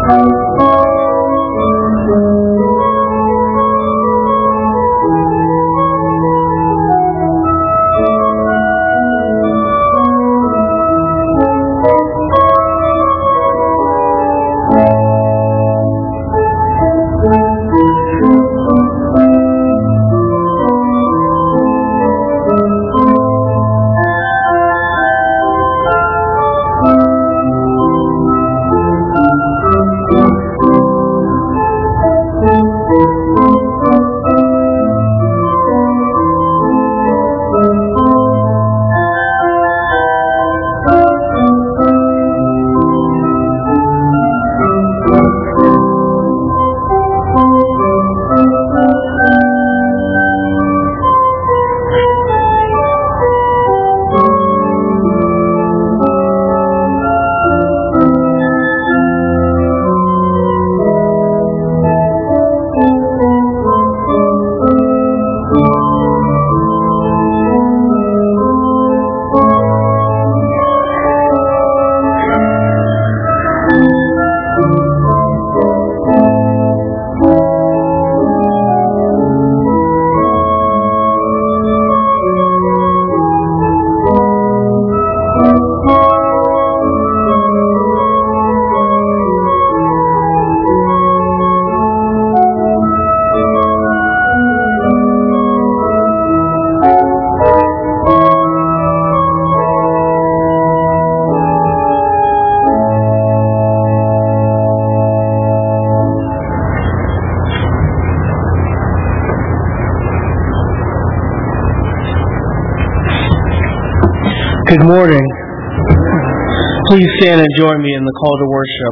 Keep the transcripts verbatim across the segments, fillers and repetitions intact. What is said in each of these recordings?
Good morning. Please stand and join me in the call to worship.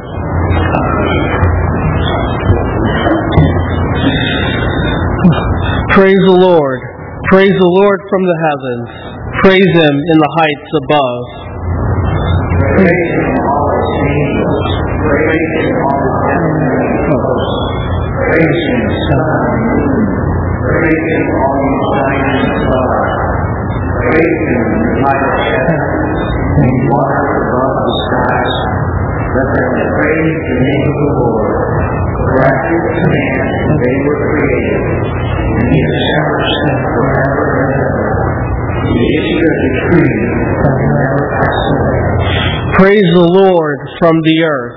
Praise the Lord. Praise the Lord from the heavens. Praise Him in the heights above. Praise Him, all His angels. Praise Him, all His heavenly hosts. Praise Him, sun and moon. Praise Him, all you shining stars. Praise Him in the light of heaven, and water above the skies. Let them praise the name of the Lord. For at His command they were created, and He established them forever and ever. He issued a decree that will never pass away. Praise the Lord from the earth.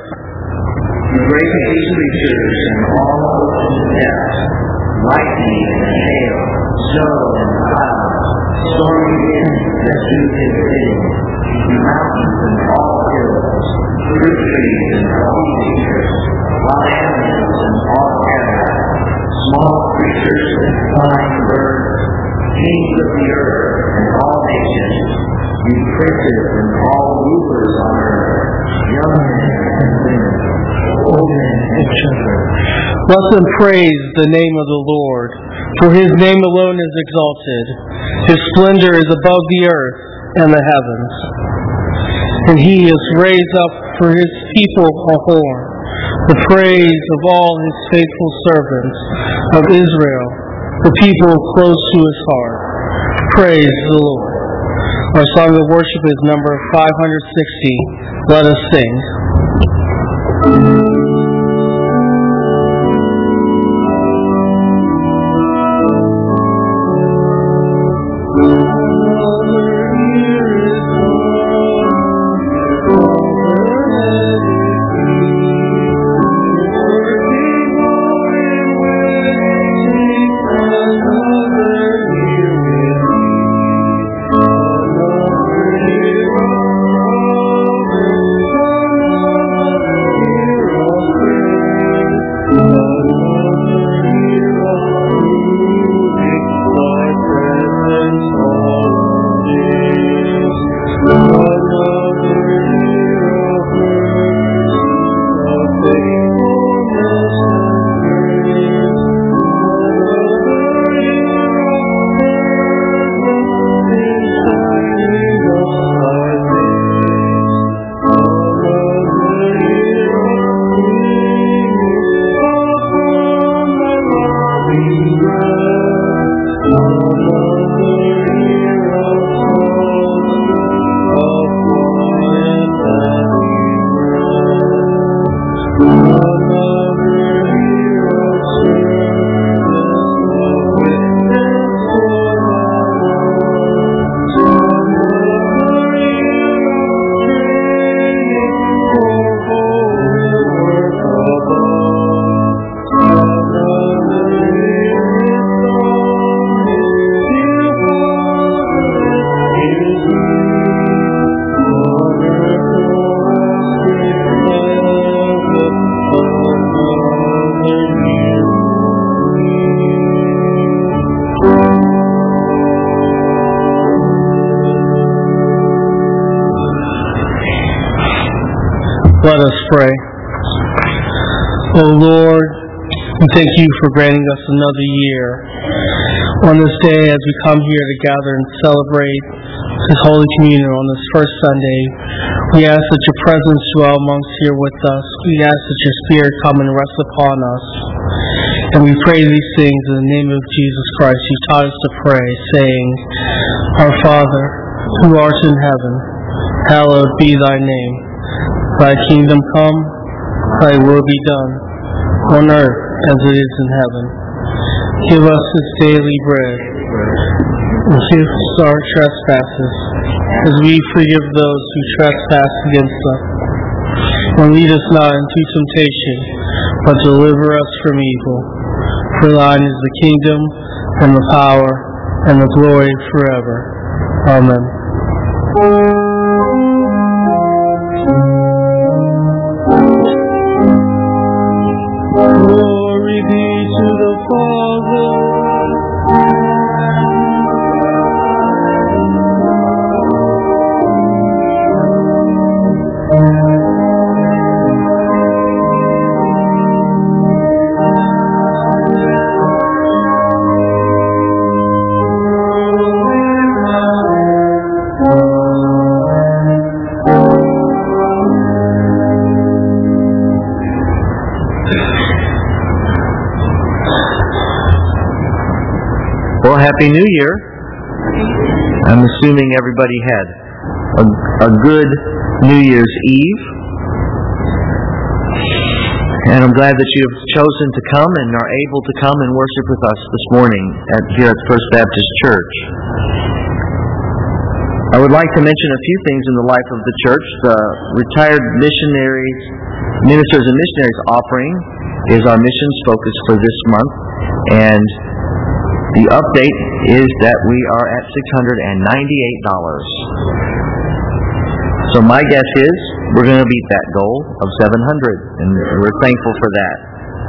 He breaks His creatures and all open depths, lightning and hail, snow and clouds, stormy winds that do His bidding, mountains and all hills, fruit trees and all creatures, wild animals and all cattle, small creatures and flying birds, kings of the earth and all nations, you princes and all rulers on earth, young men and women, old men and children. Let them praise the name of the Lord, for His name alone is exalted. His splendor is above the earth and the heavens. And He has raised up for His people a horn, the praise of all His faithful servants of Israel, the people close to His heart. Praise the Lord. Our song of worship is number five hundred sixty. Let us sing. Hero Let us pray. O Lord, we thank you for granting us another year. On this day, as we come here to gather and celebrate this Holy Communion on this first Sunday, we ask that your presence dwell amongst here with us. We ask that your Spirit come and rest upon us. And we pray these things in the name of Jesus Christ, who taught us to pray, saying, Our Father, who art in heaven, hallowed be thy name. Thy kingdom come, thy will be done, on earth as it is in heaven. Give us this daily bread, and forgive us our trespasses, as we forgive those who trespass against us. And lead us not into temptation, but deliver us from evil. For thine is the kingdom, and the power, and the glory forever. Amen. Glory be to the Father, Well, Happy New Year. I'm assuming everybody had a, a good New Year's Eve. And I'm glad that you have chosen to come and are able to come and worship with us this morning at, here at First Baptist Church. I would like to mention a few things in the life of the church. The Retired Missionaries, Ministers and Missionaries offering is our missions focus for this month. And the update is that we are at six hundred ninety-eight dollars. So my guess is we're going to beat that goal of seven hundred dollars, and we're thankful for that.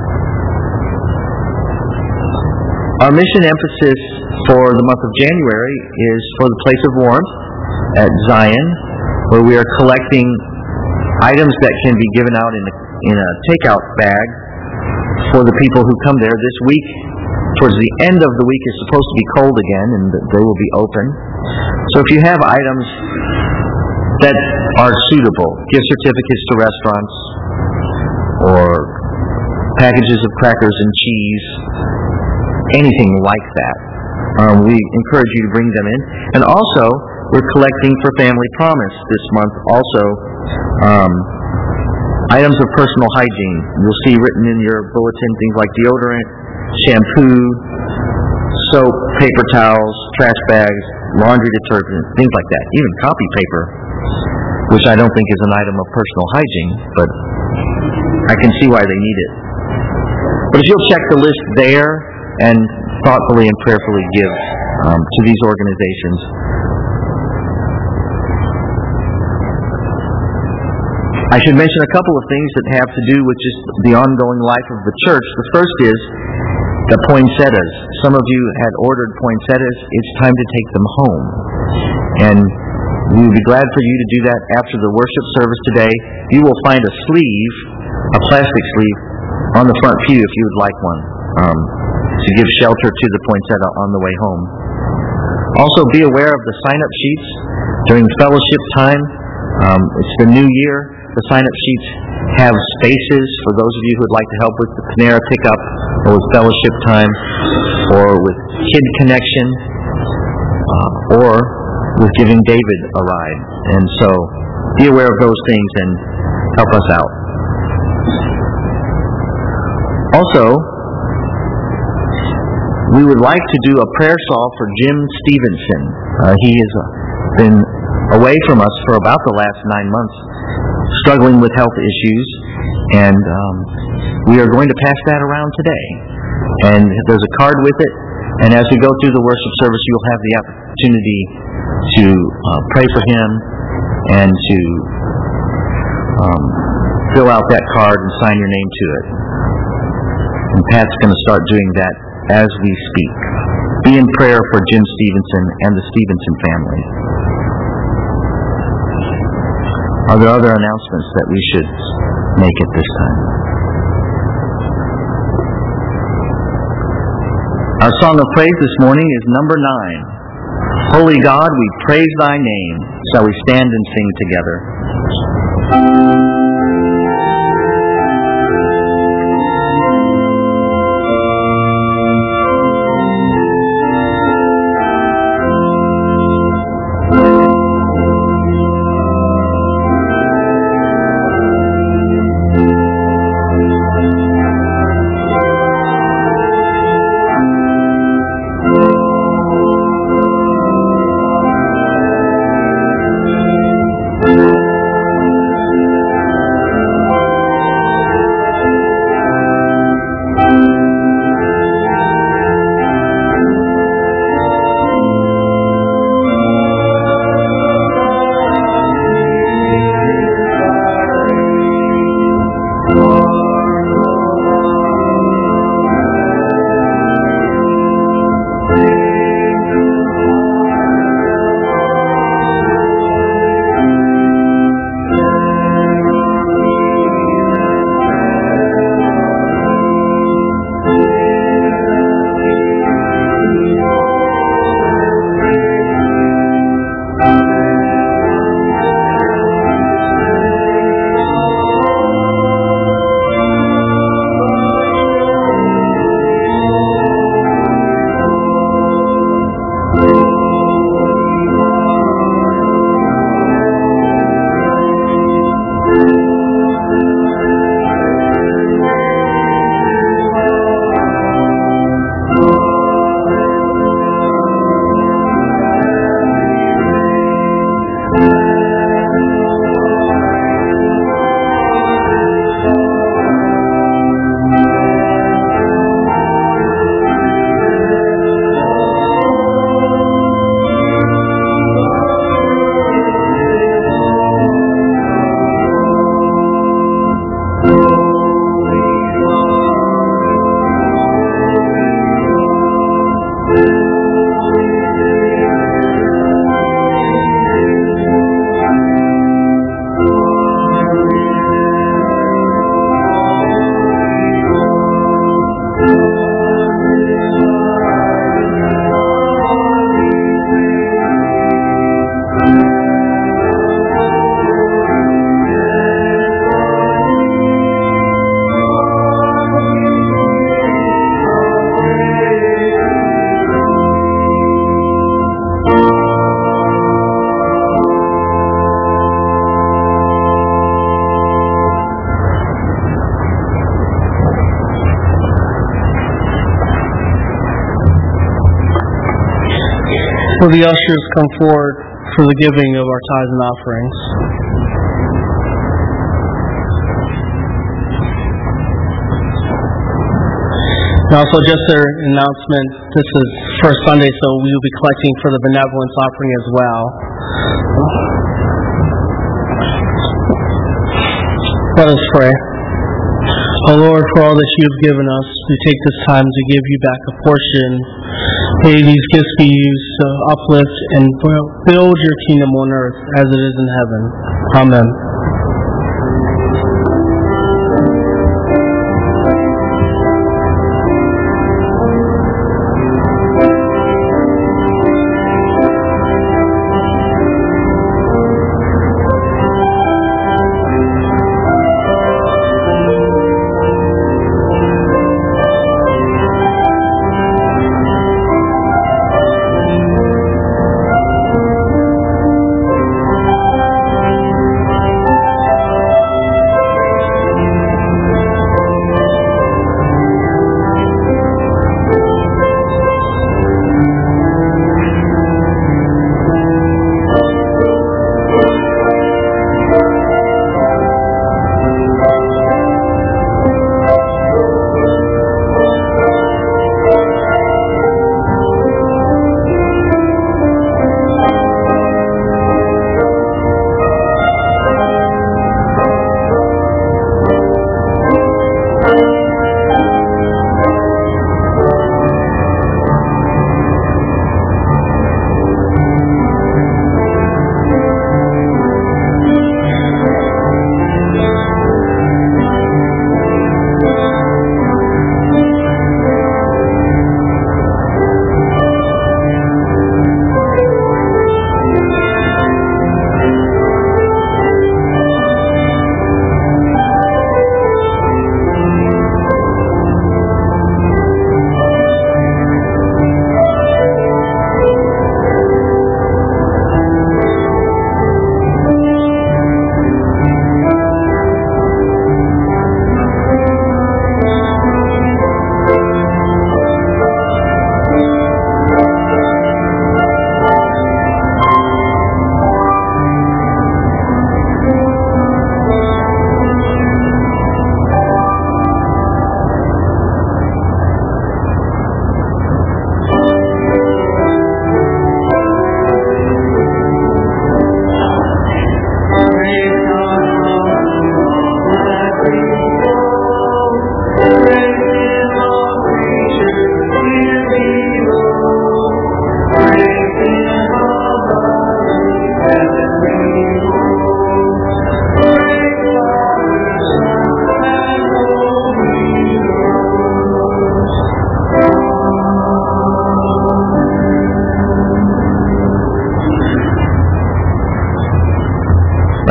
Our mission emphasis for the month of January is for the Place of Warmth at Zion, where we are collecting items that can be given out in a, in a takeout bag for the people who come there. This week, towards the end of the week, is supposed to be cold again, and they will be open. So if you have items that are suitable, gift certificates to restaurants, or packages of crackers and cheese, anything like that, um, we encourage you to bring them in. And also, we're collecting for Family Promise this month also um, items of personal hygiene. You'll see written in your bulletin things like deodorant, shampoo, soap, paper towels, trash bags, laundry detergent, things like that. Even copy paper, which I don't think is an item of personal hygiene, but I can see why they need it. But if you'll check the list there and thoughtfully and prayerfully give um, to these organizations. I should mention a couple of things that have to do with just the ongoing life of the church. The first is the poinsettias. Some of you had ordered poinsettias. It's time to take them home. And we would be glad for you to do that after the worship service today. You will find a sleeve, a plastic sleeve, on the front pew if you would like one, um, to give shelter to the poinsettia on the way home. Also, be aware of the sign-up sheets during fellowship time. Um, it's the new year. The sign-up sheets have spaces for those of you who would like to help with the Panera pickup, or with fellowship time, or with Kid Connection, uh, or with giving David a ride. And so, be aware of those things and help us out. Also, we would like to do a prayer shawl for Jim Stevenson. Uh, he has been away from us for about the last nine months, struggling with health issues, and um, we are going to pass that around today. And there's a card with it, and as we go through the worship service, you'll have the opportunity to uh, pray for him and to um, fill out that card and sign your name to it. And Pat's going to start doing that as we speak. Be in prayer for Jim Stevenson and the Stevenson family. Are there other announcements that we should make at this time? Our song of praise this morning is number nine. Holy God, we praise thy name. Shall we stand and sing together? Will the ushers come forward for the giving of our tithes and offerings? And also just an announcement, this is First Sunday, so we will be collecting for the benevolence offering as well. Let us pray. O Lord, for all that you have given us, we take this time to give you back a portion. May these gifts be used to uplift and build your kingdom on earth as it is in heaven. Amen.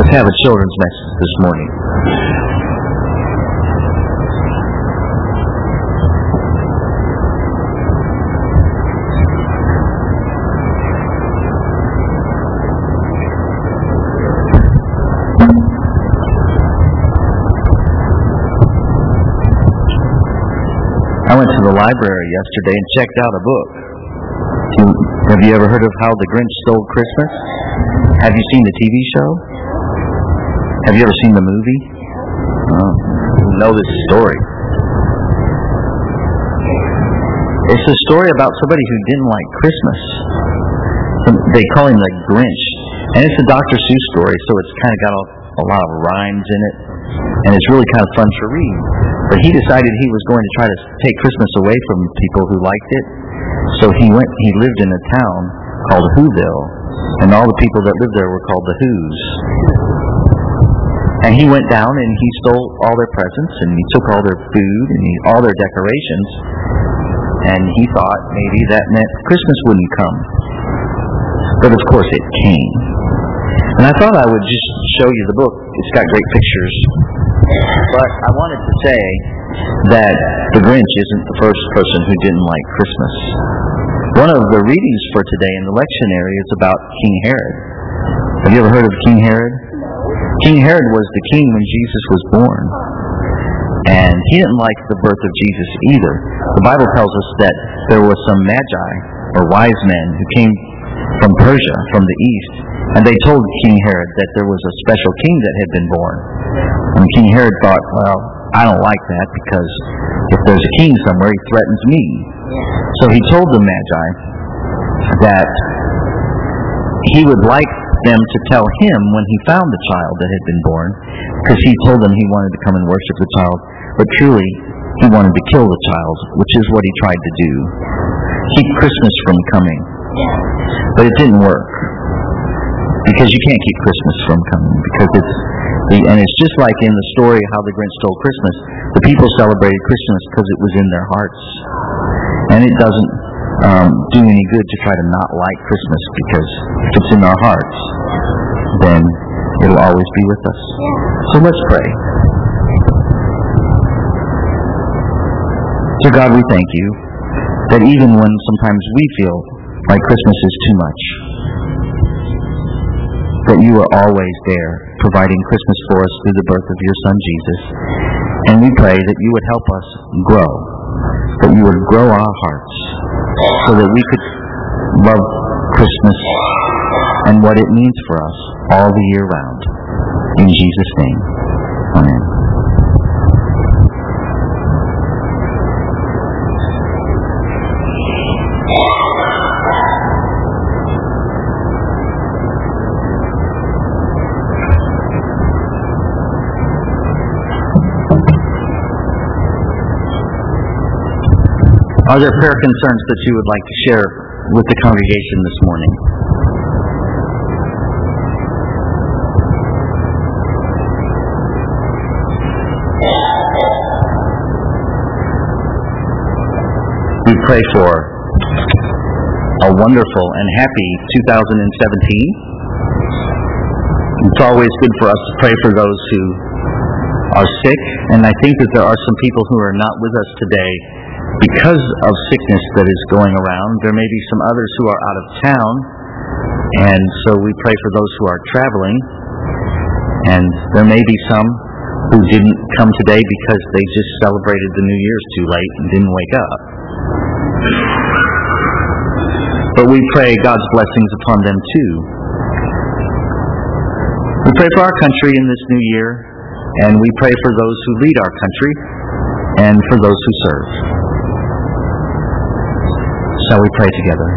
Let's have a children's message this morning. I went to the library yesterday and checked out a book. Have you ever heard of How the Grinch Stole Christmas? Have you seen the T V show? Have you ever seen the movie? Oh, you know this story. It's a story about somebody who didn't like Christmas. They call him the Grinch. And it's a Doctor Seuss story, so it's kind of got a, a lot of rhymes in it. And it's really kind of fun to read. But he decided he was going to try to take Christmas away from people who liked it. So he went. He lived in a town called Whoville, and all the people that lived there were called the Whos. And he went down and he stole all their presents, and he took all their food and he, all their decorations. And he thought maybe that meant Christmas wouldn't come. But of course it came. And I thought I would just show you the book. It's got great pictures. But I wanted to say that the Grinch isn't the first person who didn't like Christmas. One of the readings for today in the lectionary is about King Herod. Have you ever heard of King Herod? King Herod was the king when Jesus was born. And he didn't like the birth of Jesus either. The Bible tells us that there was some magi, or wise men, who came from Persia, from the east, and they told King Herod that there was a special king that had been born. And King Herod thought, well, I don't like that, because if there's a king somewhere, he threatens me. So he told the Magi that he would like them to tell him when he found the child that had been born, because he told them he wanted to come and worship the child, but truly he wanted to kill the child, which is what he tried to do. Keep Christmas from coming. But it didn't work, because you can't keep Christmas from coming, because it's the, and it's just like in the story How the Grinch Stole Christmas. The people celebrated Christmas because it was in their hearts, and it doesn't um, do any good to try to not like Christmas, because if it's in our hearts, then it'll always be with us. So let's pray. So God, we thank you that even when sometimes we feel like Christmas is too much, that you are always there, providing Christmas for us through the birth of your Son, Jesus. And we pray that you would help us grow, that you would grow our hearts, so that we could love Christmas and what it means for us all the year round. In Jesus' name, amen. Are there prayer concerns that you would like to share with the congregation this morning? We pray for a wonderful and happy two thousand seventeen. It's always good for us to pray for those who are sick, and I think that there are some people who are not with us today because of sickness that is going around. There may be some others who are out of town, and so we pray for those who are traveling. And there may be some who didn't come today because they just celebrated the New Year's too late and didn't wake up. But we pray God's blessings upon them too. We pray for our country in this new year, and we pray for those who lead our country and for those who serve. Shall we pray together?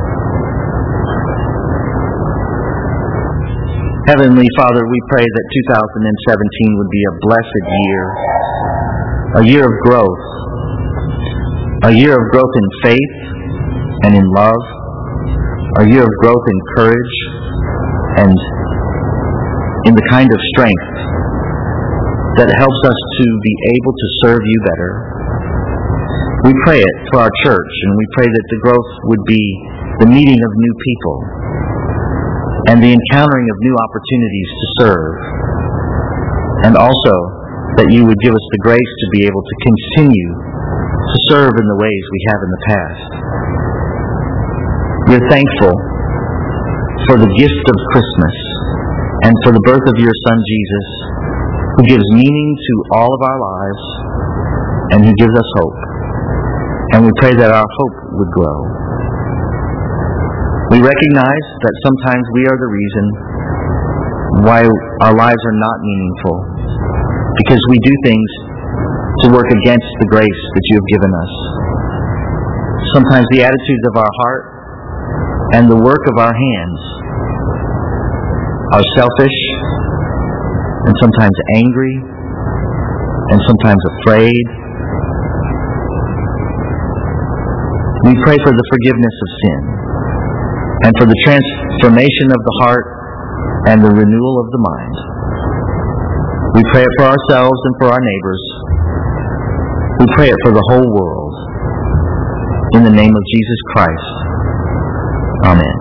Heavenly Father, we pray that two thousand seventeen would be a blessed year, a year of growth, a year of growth in faith and in love, a year of growth in courage and in the kind of strength that helps us to be able to serve you better. We pray it for our church, and we pray that the growth would be the meeting of new people and the encountering of new opportunities to serve. and also that you would give us the grace to be able to continue to serve in the ways we have in the past. We're thankful for the gift of Christmas and for the birth of your Son Jesus, who gives meaning to all of our lives and who gives us hope. And we pray that our hope would grow. We recognize that sometimes we are the reason why our lives are not meaningful, because we do things to work against the grace that you have given us. Sometimes the attitudes of our heart and the work of our hands are selfish, and sometimes angry, and sometimes afraid. We pray for the forgiveness of sin, and for the transformation of the heart and the renewal of the mind. We pray it for ourselves and for our neighbors. We pray it for the whole world. In the name of Jesus Christ. Amen.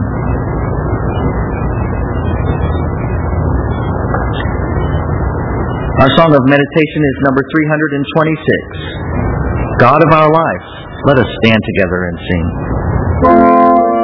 Our song of meditation is number three hundred twenty-six. God of our life, let us stand together and sing.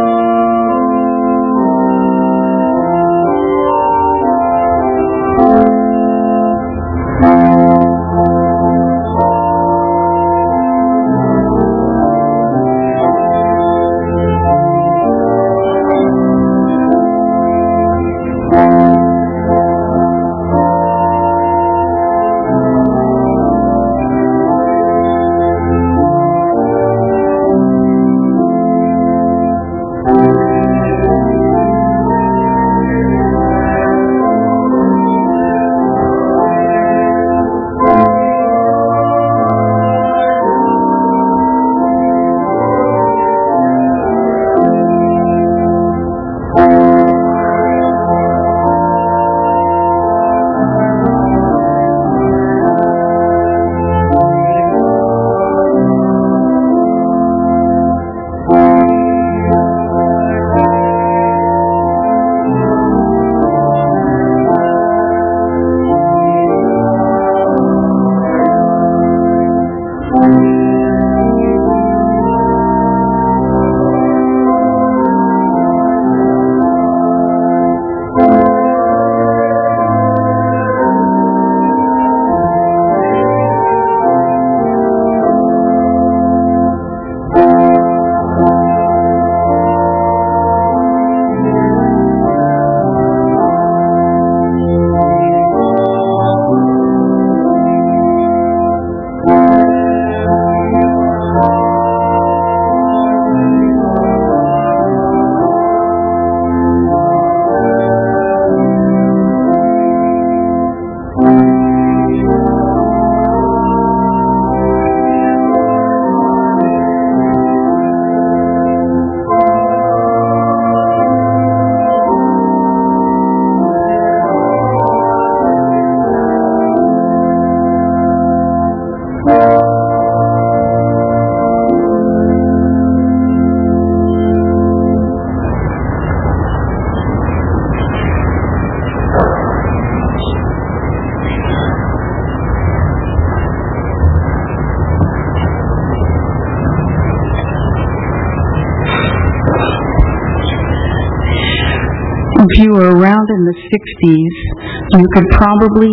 If you were around in the sixties, you could probably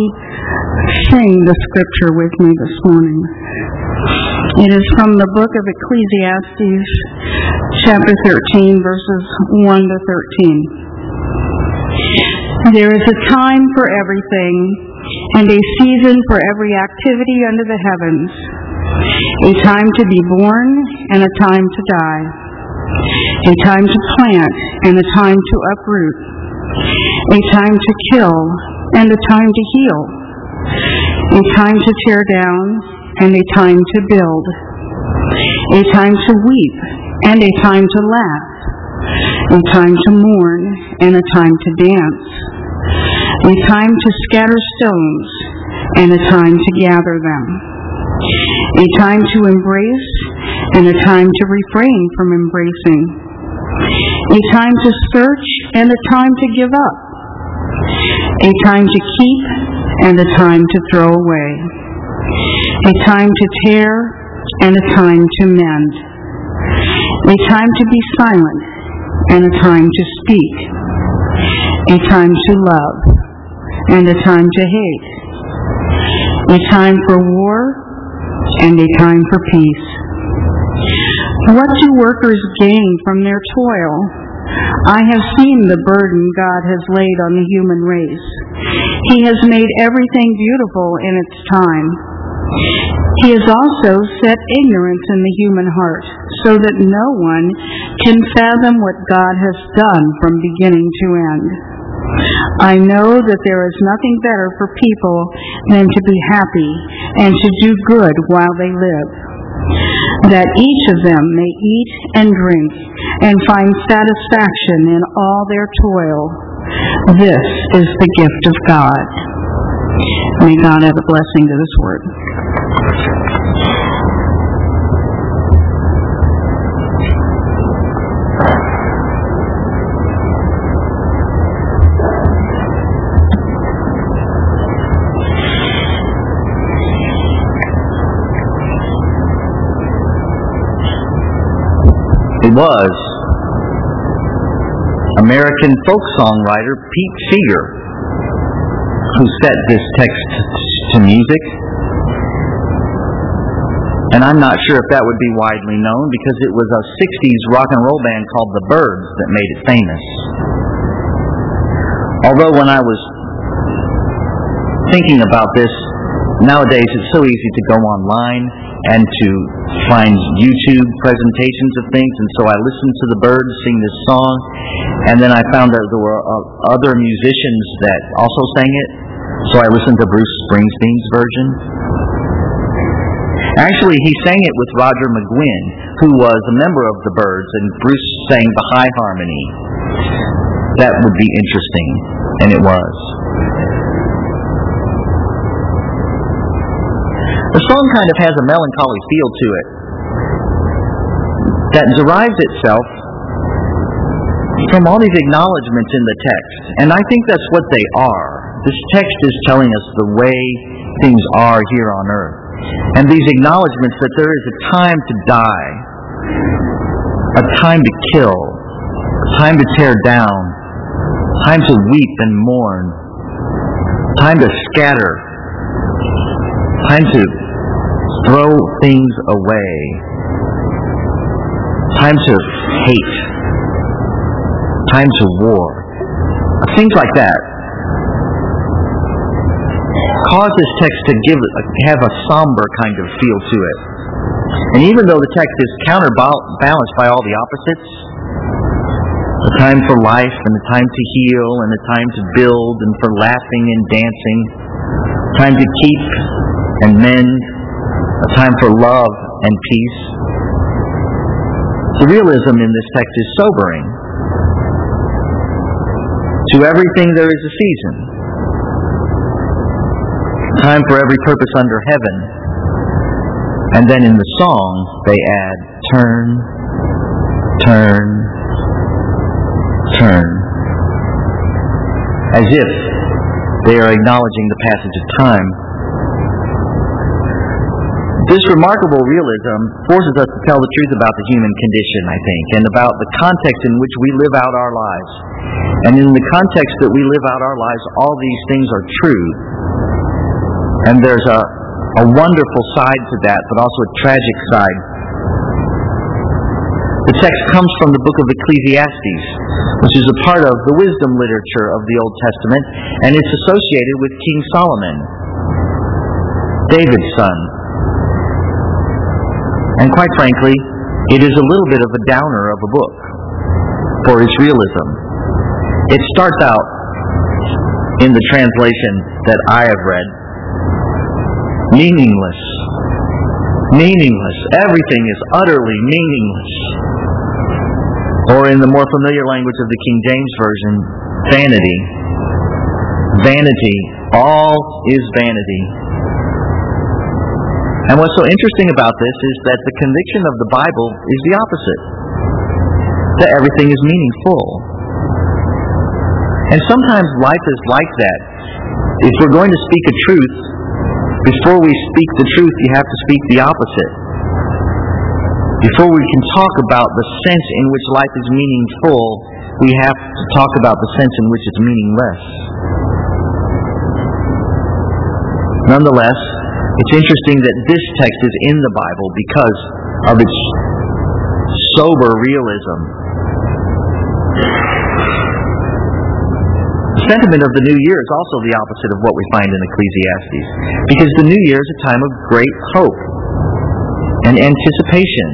sing the scripture with me this morning. It is from the book of Ecclesiastes, chapter thirteen, verses one to thirteen. There is a time for everything, and a season for every activity under the heavens, a time to be born and a time to die, a time to plant and a time to uproot, a time to kill and a time to heal, a time to tear down and a time to build, a time to weep and a time to laugh, a time to mourn and a time to dance, a time to scatter stones and a time to gather them, a time to embrace and a time to refrain from embracing, a time to search and a time to give up, a time to keep and a time to throw away, a time to tear and a time to mend, a time to be silent and a time to speak, a time to love and a time to hate, a time for war and a time for peace. What do workers gain from their toil? I have seen the burden God has laid on the human race. He has made everything beautiful in its time. He has also set ignorance in the human heart, so that no one can fathom what God has done from beginning to end. I know that there is nothing better for people than to be happy and to do good while they live, that each of them may eat and drink and find satisfaction in all their toil. This is the gift of God. May God add a blessing to this word. It was American folk songwriter Pete Seeger who set this text to music. And I'm not sure if that would be widely known because it was a sixties rock and roll band called The Byrds that made it famous. Although when I was thinking about this, nowadays it's so easy to go online and to find YouTube presentations of things, and so I listened to the Byrds sing this song, and then I found that there were uh, other musicians that also sang it, so I listened to Bruce Springsteen's version. Actually, he sang it with Roger McGuinn, who was a member of the Byrds, and Bruce sang the high harmony. That would be interesting, and it was. The song kind of has a melancholy feel to it that derives itself from all these acknowledgments in the text. And I think that's what they are. This text is telling us the way things are here on earth. And these acknowledgments that there is a time to die, a time to kill, a time to tear down, time to weep and mourn, time to scatter, time to throw things away, time to hate, time to war, things like that cause this text to give have a somber kind of feel to it. And even though the text is counterbalanced by all the opposites, the time for life and the time to heal and the time to build and for laughing and dancing, time to keep and mend, a time for love and peace. The realism in this text is sobering. To everything there is a season. Time for every purpose under heaven. And then in the song they add turn, turn, turn. As if they are acknowledging the passage of time. This remarkable realism forces us to tell the truth about the human condition, I think, and about the context in which we live out our lives. And in the context that we live out our lives, all these things are true. And there's a, a wonderful side to that, but also a tragic side. The text comes from the book of Ecclesiastes, which is a part of the wisdom literature of the Old Testament, and it's associated with King Solomon, David's son. And quite frankly, it is a little bit of a downer of a book for its realism. It starts out in the translation that I have read, meaningless. Meaningless. Everything is utterly meaningless. Or in the more familiar language of the King James Version, vanity. Vanity. All is vanity. And what's so interesting about this is that the conviction of the Bible is the opposite. That everything is meaningful. And sometimes life is like that. if we're going to speak a truth, before we speak the truth, you have to speak the opposite. Before we can talk about the sense in which life is meaningful, we have to talk about the sense in which it's meaningless. Nonetheless, it's interesting that this text is in the Bible because of its sober realism. The sentiment of the new year is also the opposite of what we find in Ecclesiastes, because the new year is a time of great hope and anticipation.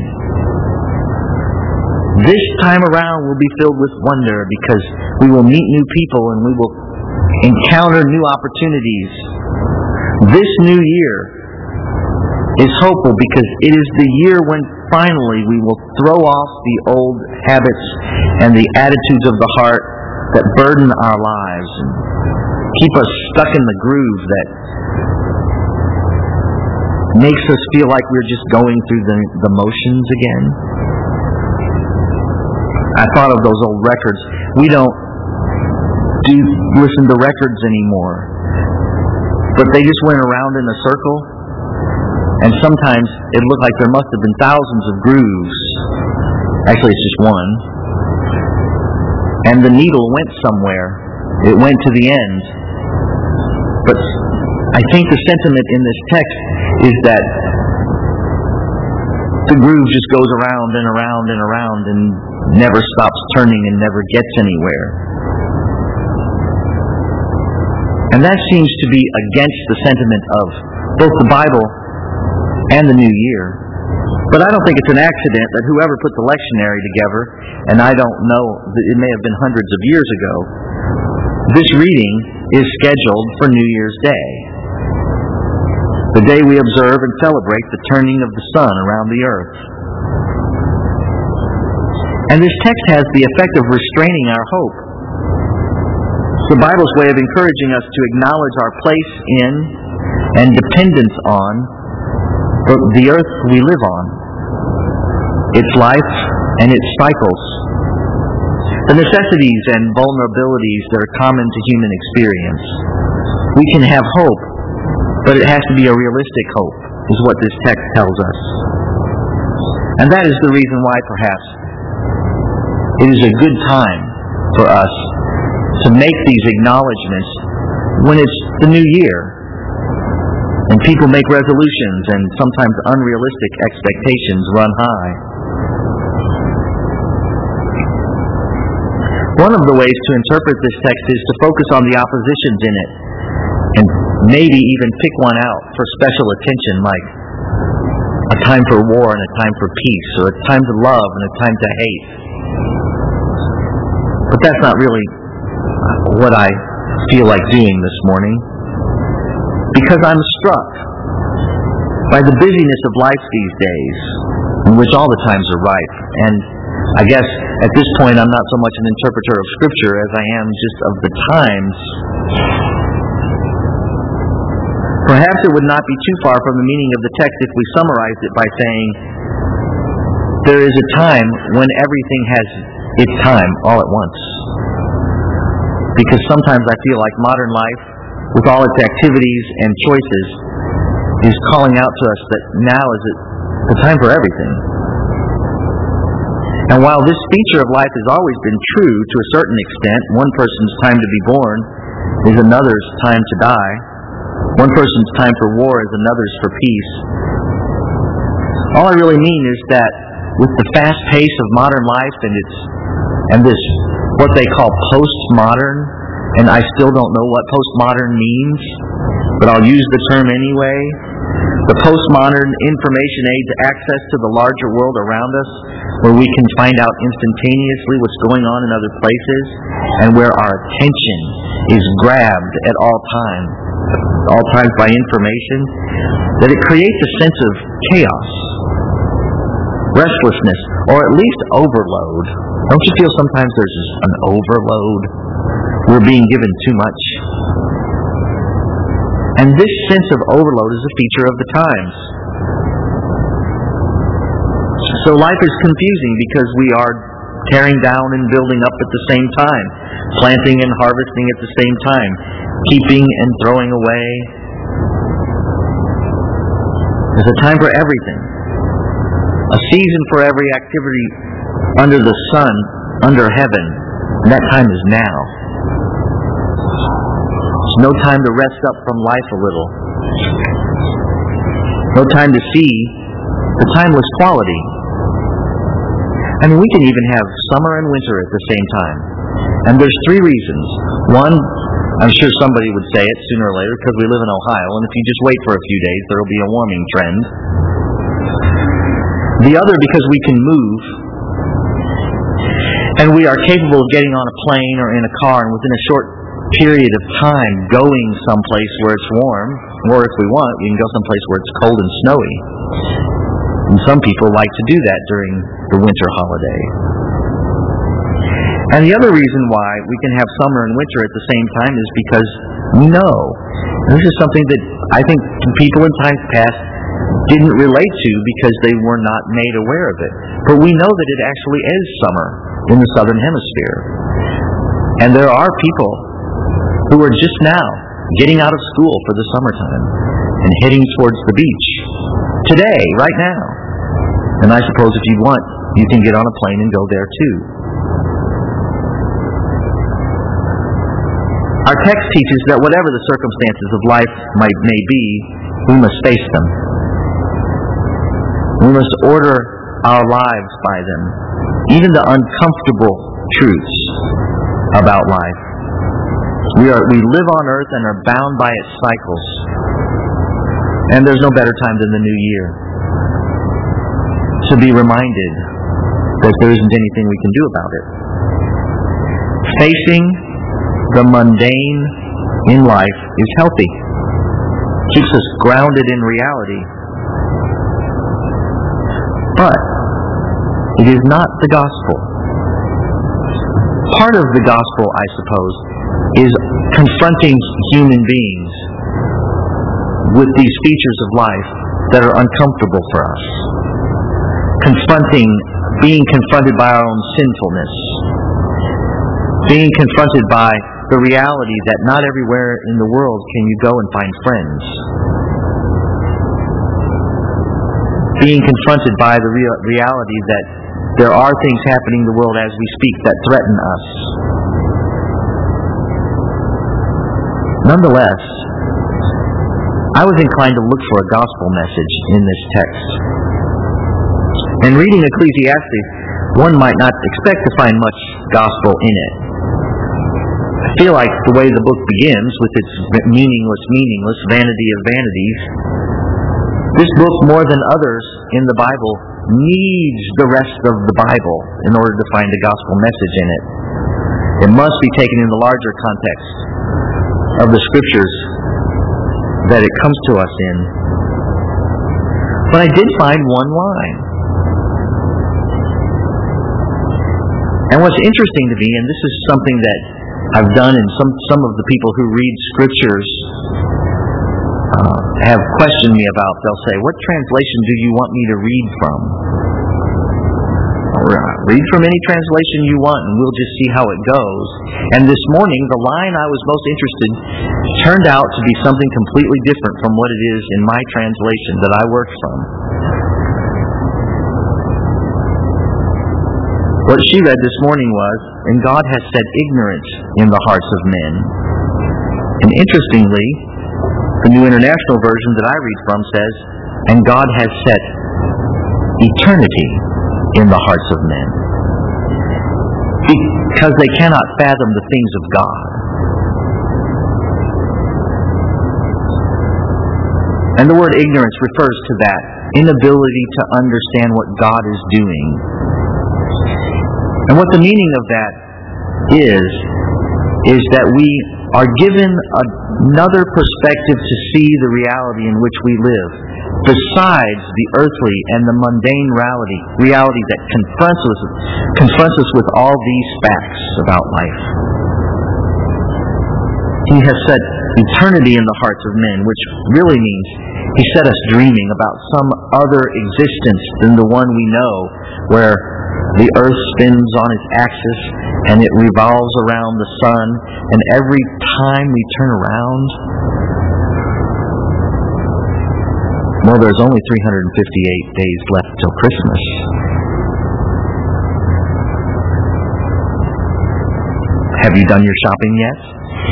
This time around will be filled with wonder because we will meet new people and we will encounter new opportunities. This new year is hopeful because it is the year when finally we will throw off the old habits and the attitudes of the heart that burden our lives and keep us stuck in the groove that makes us feel like we're just going through the, the motions again. I thought of those old records. We don't do listen to records anymore, but they just went around in a circle, and sometimes it looked like there must have been thousands of grooves. Actually, it's just one. And the needle went somewhere. It went to the end. But I think the sentiment in this text is that the groove just goes around and around and around and never stops turning and never gets anywhere. And that seems to be against the sentiment of both the Bible and the New Year. But I don't think it's an accident that whoever put the lectionary together, and I don't know, it may have been hundreds of years ago, this reading is scheduled for New Year's Day, the day we observe and celebrate the turning of the sun around the earth. And this text has the effect of restraining our hope. It's the Bible's way of encouraging us to acknowledge our place in and dependence on the earth we live on, its life and its cycles, the necessities and vulnerabilities that are common to human experience. We can have hope, but it has to be a realistic hope, is what this text tells us. And that is the reason why, perhaps, it is a good time for us to make these acknowledgments when it's the new year and people make resolutions and sometimes unrealistic expectations run high. One of the ways to interpret this text is to focus on the oppositions in it and maybe even pick one out for special attention, like a time for war and a time for peace, or a time to love and a time to hate. But that's not really what I feel like doing this morning, because I'm struck by the busyness of life these days, in which all the times are ripe. And I guess at this point I'm not so much an interpreter of Scripture as I am just of the times. Perhaps it would not be too far from the meaning of the text if we summarized it by saying, there is a time when everything has its time all at once. Because sometimes I feel like modern life, with all its activities and choices, is calling out to us that now is the time for everything. And while this feature of life has always been true to a certain extent, one person's time to be born is another's time to die. One person's time for war is another's for peace. All I really mean is that with the fast pace of modern life and its and this what they call postmodern, and I still don't know what postmodern means, but I'll use the term anyway. The postmodern information age access to the larger world around us, where we can find out instantaneously what's going on in other places, and where our attention is grabbed at all times, all times by information, that it creates a sense of chaos, restlessness, or at least overload. Don't you feel sometimes there's just an overload? We're being given too much. And this sense of overload is a feature of the times. So life is confusing because we are tearing down and building up at the same time, planting and harvesting at the same time, keeping and throwing away. There's a time for everything. A season for every activity under the sun, under heaven. And that time is now. There's no time to rest up from life a little. No time to see the timeless quality. I mean, we can even have summer and winter at the same time. And there's three reasons. One, I'm sure somebody would say it sooner or later because we live in Ohio, and if you just wait for a few days, there will be a warming trend. The other, because we can move, and we are capable of getting on a plane or in a car, and within a short period of time going someplace where it's warm, or if we want, we can go someplace where it's cold and snowy. And some people like to do that during the winter holiday. And the other reason why we can have summer and winter at the same time is because we know. And this is something that I think people in times past didn't relate to because they were not made aware of it. But we know that it actually is summer in the southern hemisphere. And there are people who are just now getting out of school for the summertime and heading towards the beach. Today, right now. And I suppose if you want, you can get on a plane and go there too. Our text teaches that whatever the circumstances of life might may be, we must face them. We must order our lives by them, even the uncomfortable truths about life. We are we live on earth and are bound by its cycles. And there's no better time than the new year to be reminded that there isn't anything we can do about it. Facing the mundane in life is healthy. Keeps us grounded in reality. But it is not the gospel. Part of the gospel, I suppose, is confronting human beings with these features of life that are uncomfortable for us. Confronting, being confronted by our own sinfulness. Being confronted by the reality that not everywhere in the world can you go and find friends. Being confronted by the real reality that there are things happening in the world as we speak that threaten us. Nonetheless, I was inclined to look for a gospel message in this text. And reading Ecclesiastes, one might not expect to find much gospel in it. I feel like the way the book begins, with its meaningless, meaningless, vanity of vanities, this book, more than others in the Bible, needs the rest of the Bible in order to find a gospel message in it. It must be taken in the larger context of the Scriptures that it comes to us in. But I did find one line. And what's interesting to me, and this is something that I've done, and some, some of the people who read Scriptures uh, have questioned me about, they'll say, what translation do you want me to read from? Or, uh, read from any translation you want, and we'll just see how it goes. And this morning, the line I was most interested in turned out to be something completely different from what it is in my translation that I worked from. What she read this morning was, and God has set ignorance in the hearts of men. And interestingly, the New International Version that I read from says, and God has set eternity in the hearts of men. Because they cannot fathom the things of God. And the word ignorance refers to that inability to understand what God is doing. And what the meaning of that is, is that we are given another perspective to see the reality in which we live, besides the earthly and the mundane reality, reality that confronts us, confronts us with all these facts about life. He has set eternity in the hearts of men, which really means He set us dreaming about some other existence than the one we know, where The earth spins on its axis, and it revolves around the sun, and every time we turn around, well, there's only three hundred fifty-eight days left till Christmas. Have you done your shopping yet?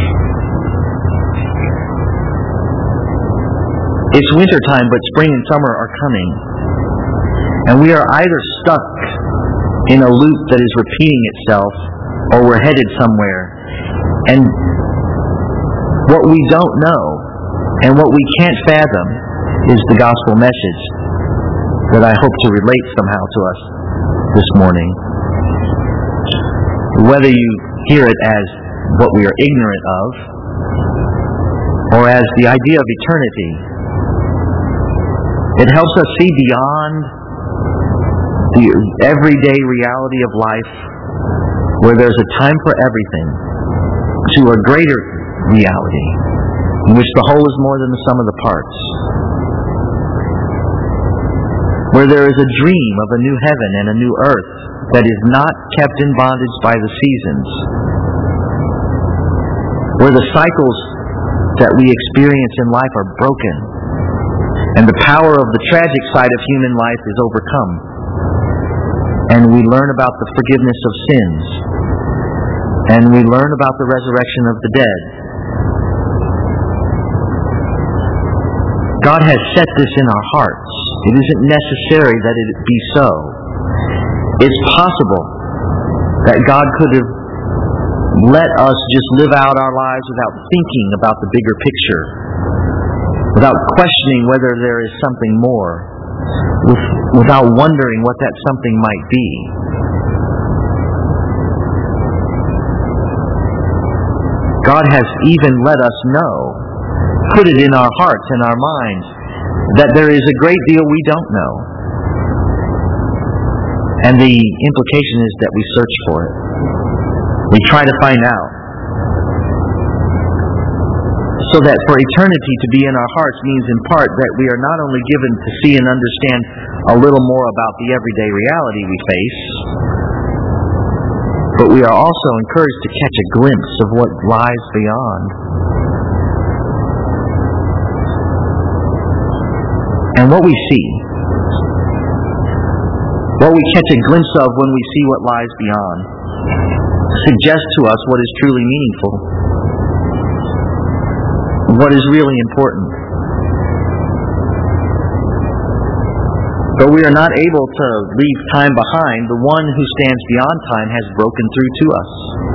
It's wintertime, but spring and summer are coming. And we are either stuck in a loop that is repeating itself, or we're headed somewhere. And what we don't know, and what we can't fathom, is the gospel message that I hope to relate somehow to us this morning. Whether you hear it as what we are ignorant of, or as the idea of eternity, it helps us see beyond the everyday reality of life, where there's a time for everything, to a greater reality, in which the whole is more than the sum of the parts, where there is a dream of a new heaven and a new earth that is not kept in bondage by the seasons, where the cycles that we experience in life are broken, and the power of the tragic side of human life is overcome, and we learn about the forgiveness of sins, and we learn about the resurrection of the dead. God has set this in our hearts. It isn't necessary that it be so. It's possible that God could have let us just live out our lives without thinking about the bigger picture, without questioning whether there is something more, with, without wondering what that something might be. God has even let us know, put it in our hearts and our minds, that there is a great deal we don't know. And the implication is that we search for it. We try to find out. So that for eternity to be in our hearts means in part that we are not only given to see and understand a little more about the everyday reality we face, but we are also encouraged to catch a glimpse of what lies beyond. And what we see, what we catch a glimpse of when we see what lies beyond, suggests to us what is truly meaningful, what is really important. But we are not able to leave time behind. The one who stands beyond time has broken through to us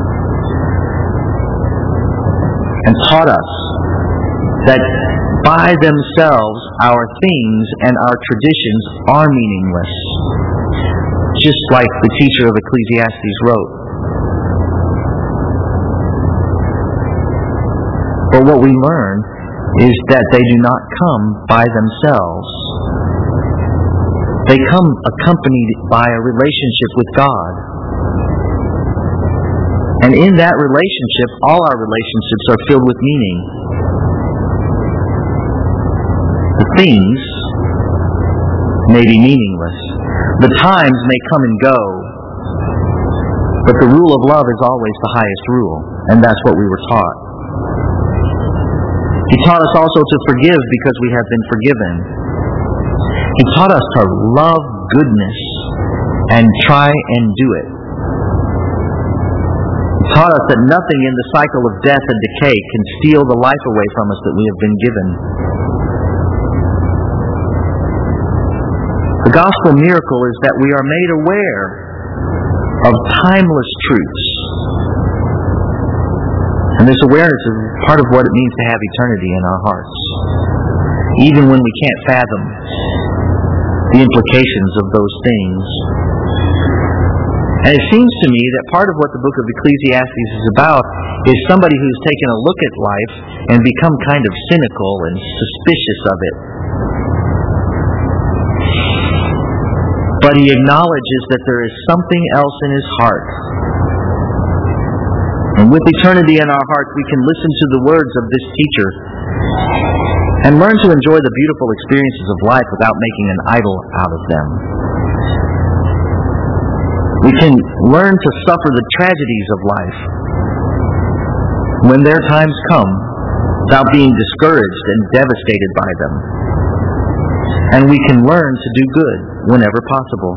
and taught us that by themselves our things and our traditions are meaningless, just like the teacher of Ecclesiastes wrote. But what we learn is that they do not come by themselves. They come accompanied by a relationship with God. And in that relationship, all our relationships are filled with meaning. The things may be meaningless. The times may come and go. But the rule of love is always the highest rule. And that's what we were taught. He taught us also to forgive because we have been forgiven. He taught us to love goodness and try and do it. He taught us that nothing in the cycle of death and decay can steal the life away from us that we have been given. The gospel miracle is that we are made aware of timeless truths. And this awareness is part of what it means to have eternity in our hearts, even when we can't fathom the implications of those things. And it seems to me that part of what the book of Ecclesiastes is about is somebody who's taken a look at life and become kind of cynical and suspicious of it. But he acknowledges that there is something else in his heart. And with eternity in our hearts, we can listen to the words of this teacher and learn to enjoy the beautiful experiences of life without making an idol out of them. We can learn to suffer the tragedies of life when their times come without being discouraged and devastated by them. And we can learn to do good whenever possible.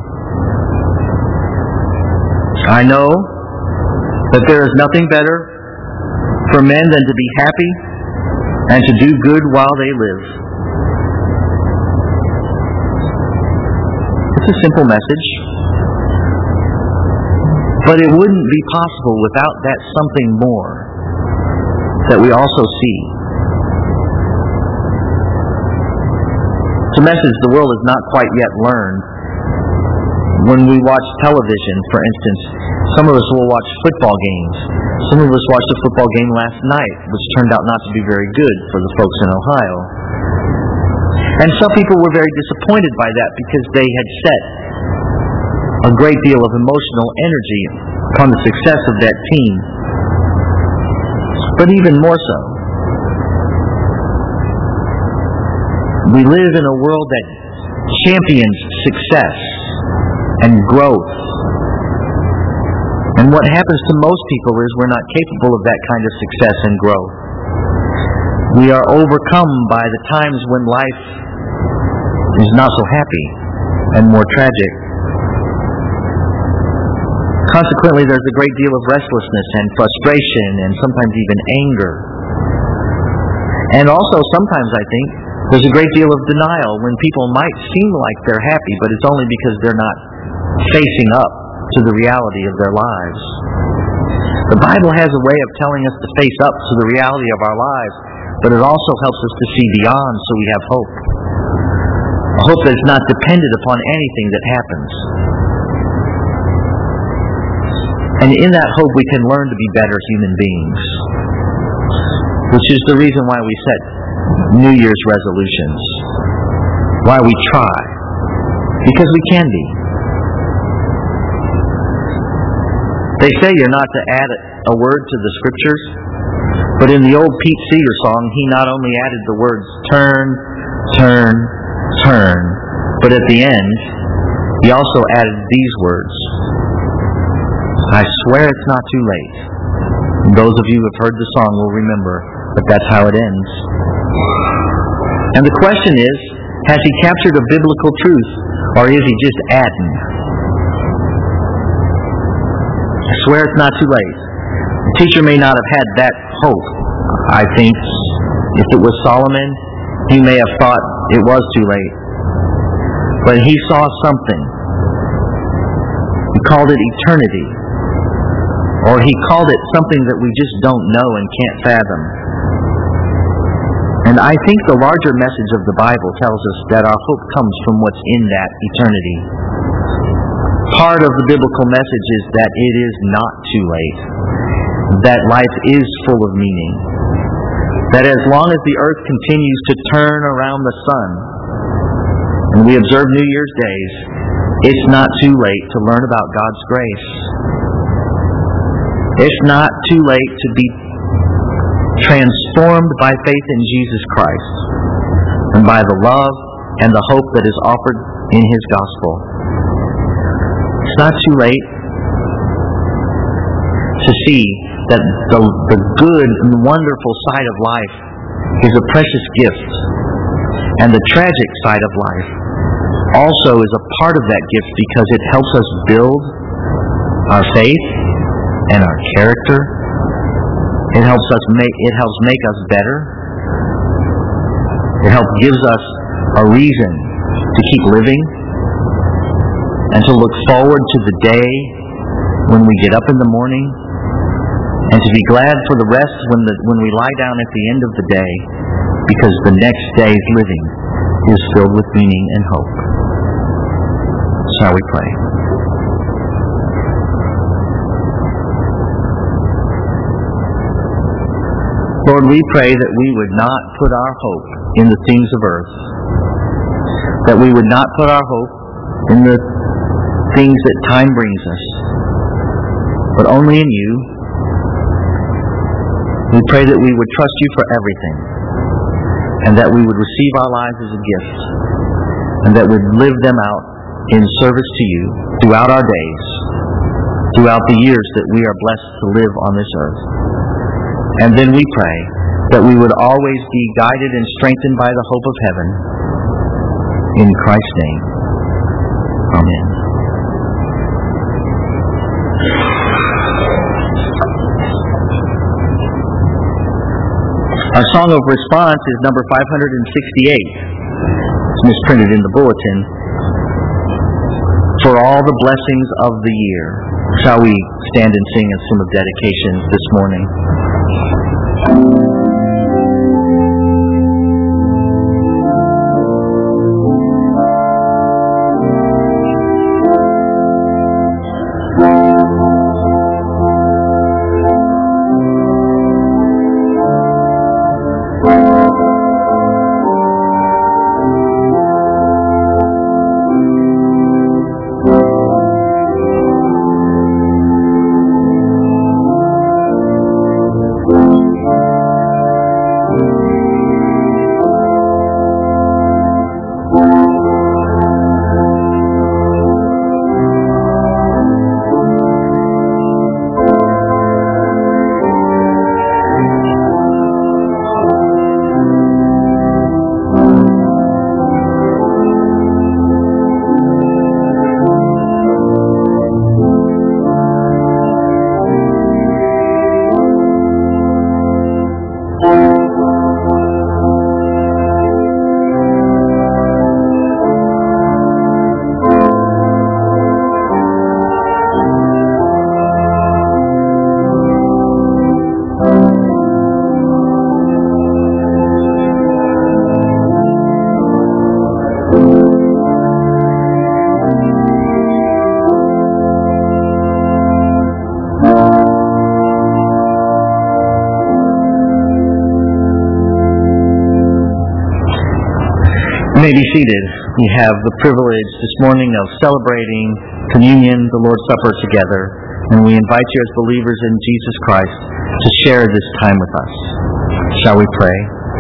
I know that there is nothing better for men than to be happy and to do good while they live. It's a simple message, but it wouldn't be possible without that something more that we also see. It's a message the world has not quite yet learned. When we watch television, for instance, some of us will watch football games. Some of us watched a football game last night, which turned out not to be very good for the folks in Ohio. And some people were very disappointed by that because they had set a great deal of emotional energy upon the success of that team. But even more so, we live in a world that champions success and growth. And what happens to most people is we're not capable of that kind of success and growth. We are overcome by the times when life is not so happy and more tragic. Consequently, there's a great deal of restlessness and frustration and sometimes even anger. And also sometimes, I think, there's a great deal of denial when people might seem like they're happy, but it's only because they're not facing up to the reality of their lives. The Bible has a way of telling us to face up to the reality of our lives, but it also helps us to see beyond so we have hope. A hope that's not dependent upon anything that happens. And in that hope we can learn to be better human beings, which is the reason why we set New Year's resolutions, why we try, because we can be. They say you're not to add a word to the Scriptures, but in the old Pete Seeger song, he not only added the words turn, turn, turn, but at the end, he also added these words, I swear it's not too late. And those of you who have heard the song will remember, but that's how it ends. And the question is, has he captured a biblical truth, or is he just adding? I swear it's not too late. The teacher may not have had that hope, I think. If it was Solomon, he may have thought it was too late. But he saw something. He called it eternity. Or he called it something that we just don't know and can't fathom. And I think the larger message of the Bible tells us that our hope comes from what's in that eternity. Part of the biblical message is that it is not too late. That life is full of meaning. That as long as the earth continues to turn around the sun, and we observe New Year's days, it's not too late to learn about God's grace. It's not too late to be transformed by faith in Jesus Christ and by the love and the hope that is offered in His gospel. It's not too late to see that the, the good and wonderful side of life is a precious gift, and the tragic side of life also is a part of that gift because it helps us build our faith and our character. It helps us make it helps make us better. It helps gives us a reason to keep living and to look forward to the day when we get up in the morning, and to be glad for the rest when the when we lie down at the end of the day, because the next day's living is filled with meaning and hope. Shall we pray? Lord, we pray that we would not put our hope in the things of earth, that we would not put our hope in the things that time brings us, but only in you. We pray that we would trust you for everything, and that we would receive our lives as a gift, and that we'd live them out in service to you throughout our days. throughout the years that we are blessed to live on this earth. And then we pray that we would always be guided and strengthened by the hope of heaven. In Christ's name. Amen. Our song of response is number five hundred sixty-eight. It's misprinted in the bulletin. For all the blessings of the year. Shall we stand and sing a hymn of dedication this morning? You may be seated. We have the privilege this morning of celebrating communion, the Lord's Supper together, and we invite you as believers in Jesus Christ to share this time with us. Shall we pray?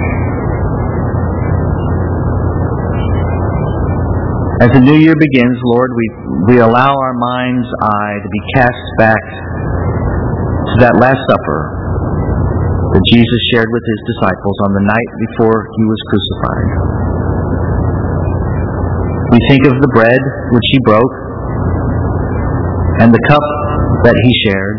As the new year begins, Lord, we, we allow our mind's eye to be cast back to that Last Supper that Jesus shared with his disciples on the night before he was crucified. We think of the bread which he broke and the cup that he shared,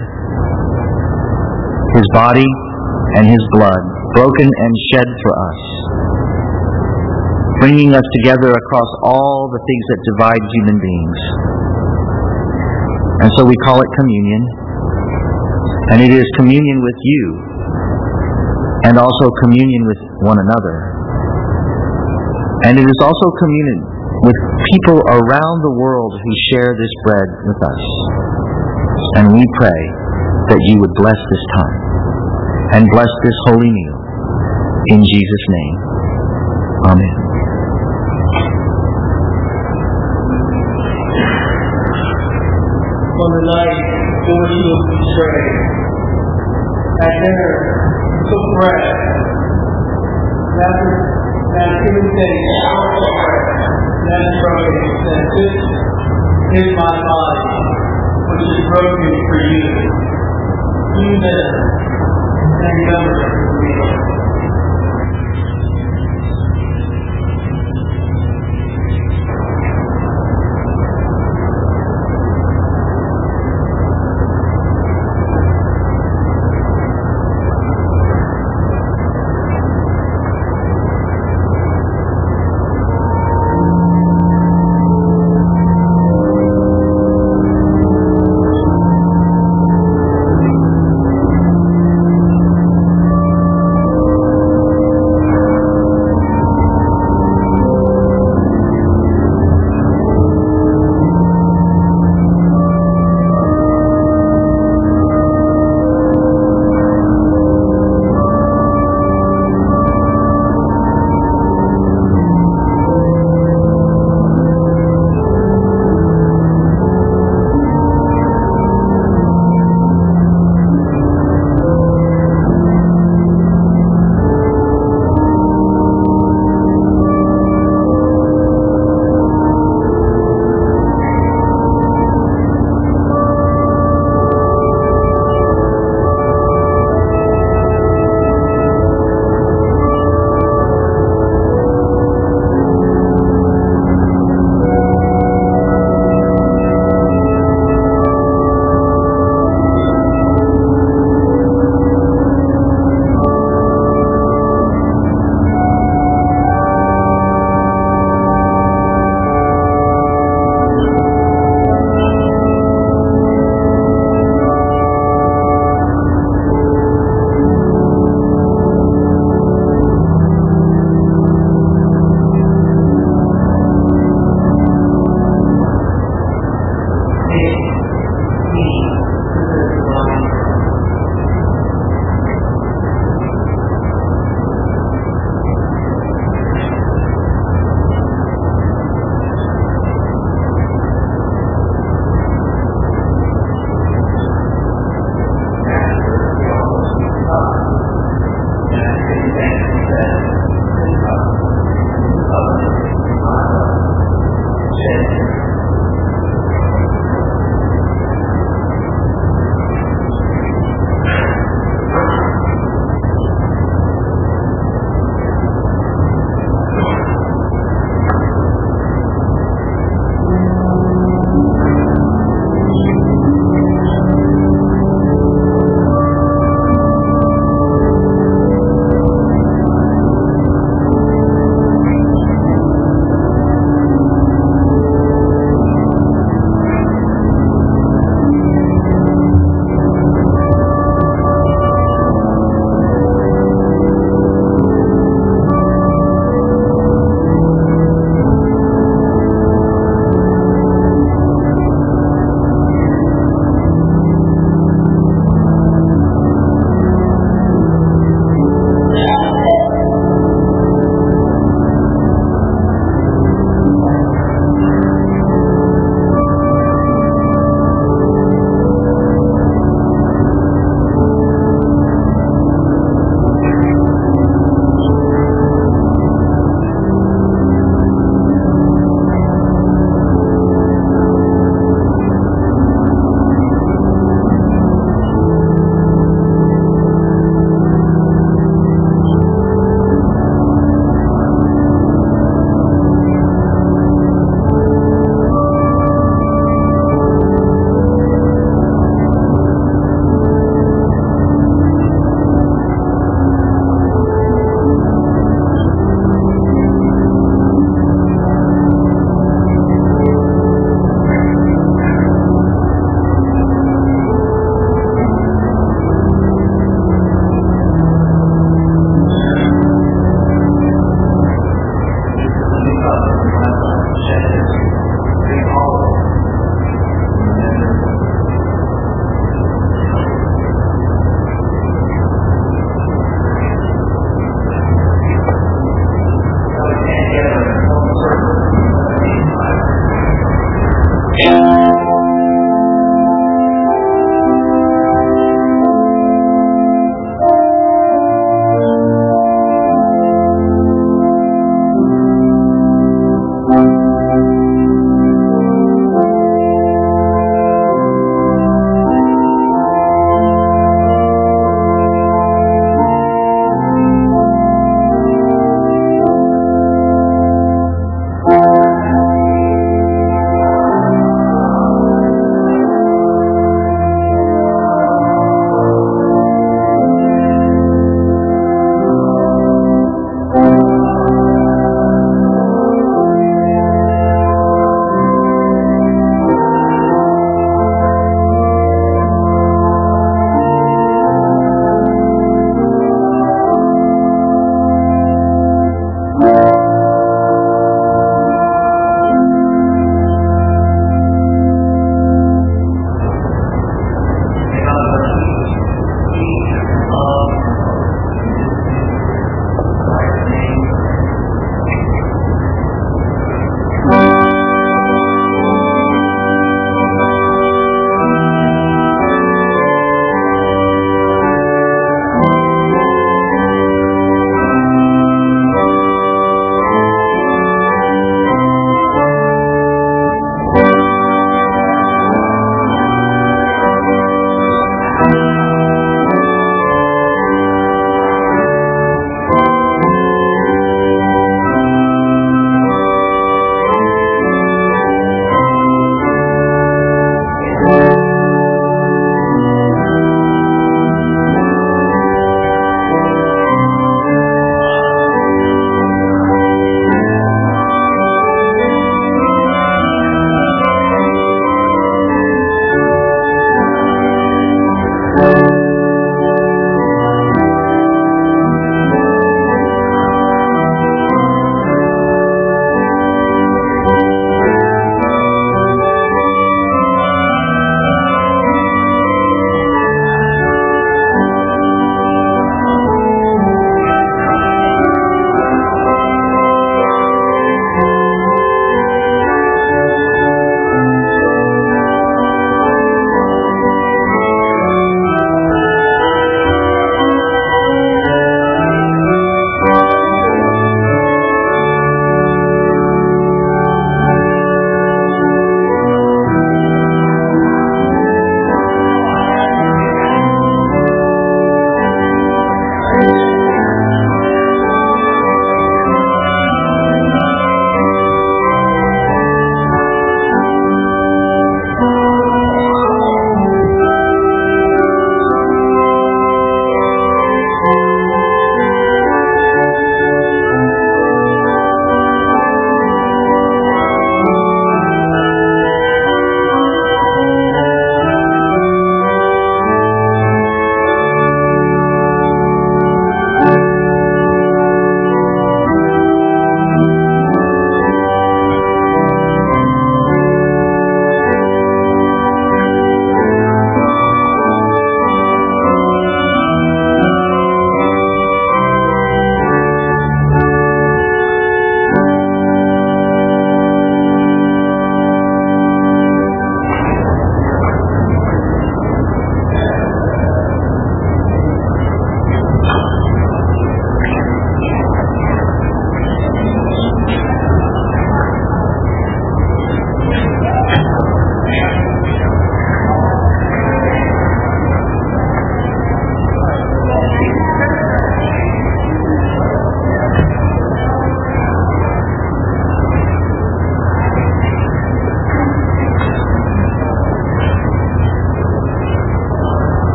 his body and his blood broken and shed for us, bringing us together across all the things that divide human beings. And so we call it communion, and it is communion with you and also communion with one another. And it is also communion with people around the world who share this bread with us. And we pray that you would bless this time and bless this holy meal. In Jesus' name. Amen. On the night before he was betrayed, at dinner, he took bread. After that, he was saying, then broke it and said, "This is my body, which is broken for you. Do this, and remember it for me."